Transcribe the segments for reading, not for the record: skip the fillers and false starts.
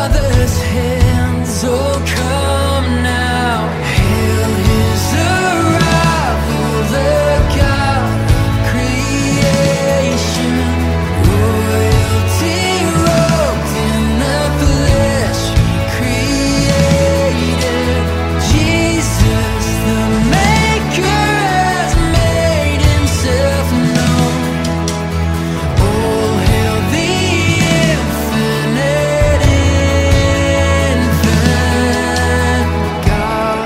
Father's hands. Oh, come now, hail His arrival, the God of creation, royalty robed in the flesh created. Jesus, the Maker, has made Himself known. All hail the infinite infant God.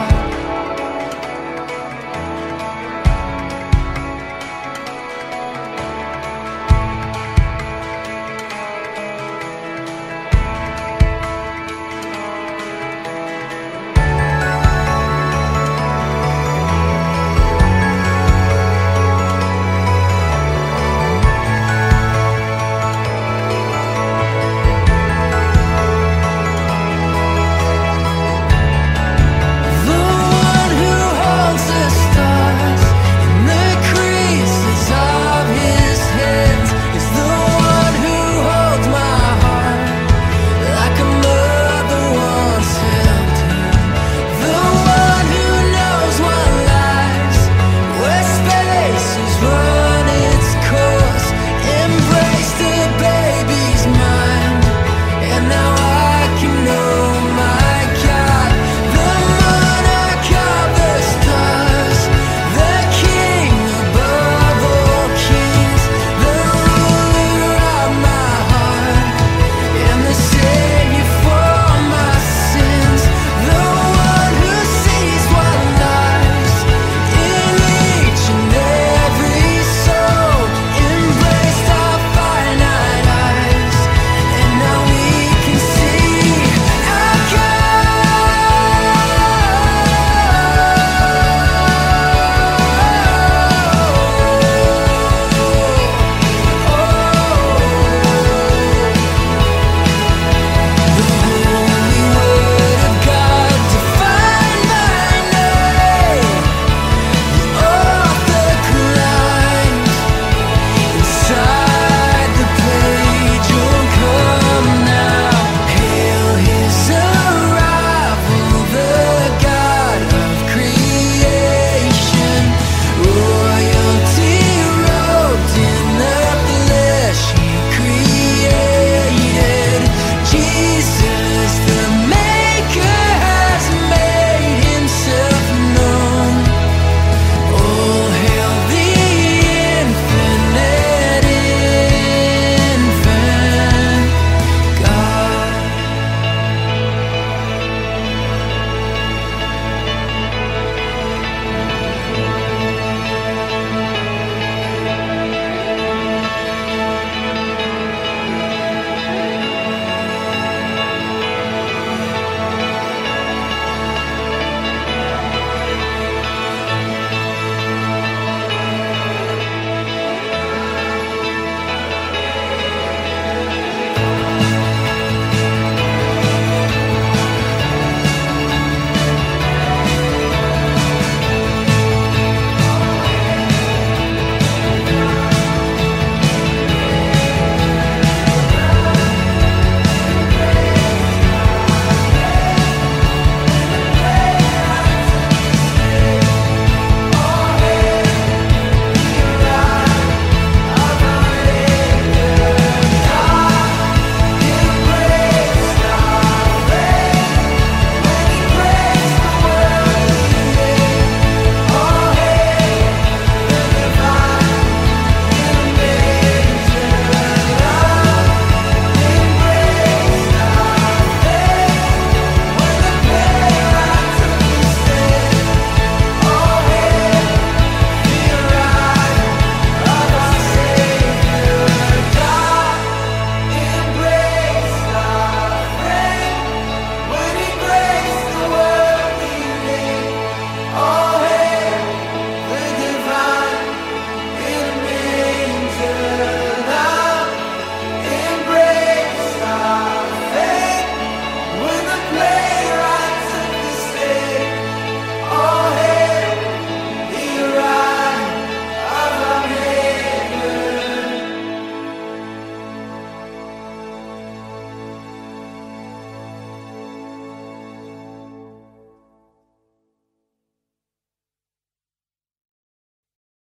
The one who holds the stars in the creases of His hands is the one who holds my heart like a mother once held him. The one who knows what lies where space has run its course, embraced the baby's mind, and now I can know my God. The monarch of the stars, the King above all kings, the ruler of my heart, and the Savior for my sins. The one who sees what lies in each and every soul, embraced our finite eyes, and now we can see our The holy word of God defined my name. The author climbs inside the page. Oh, come now, hail His arrival, the God of creation, royalty robed in the flesh He created. Jesus, the Maker, has made Himself known. All hail the infinite infant God. Place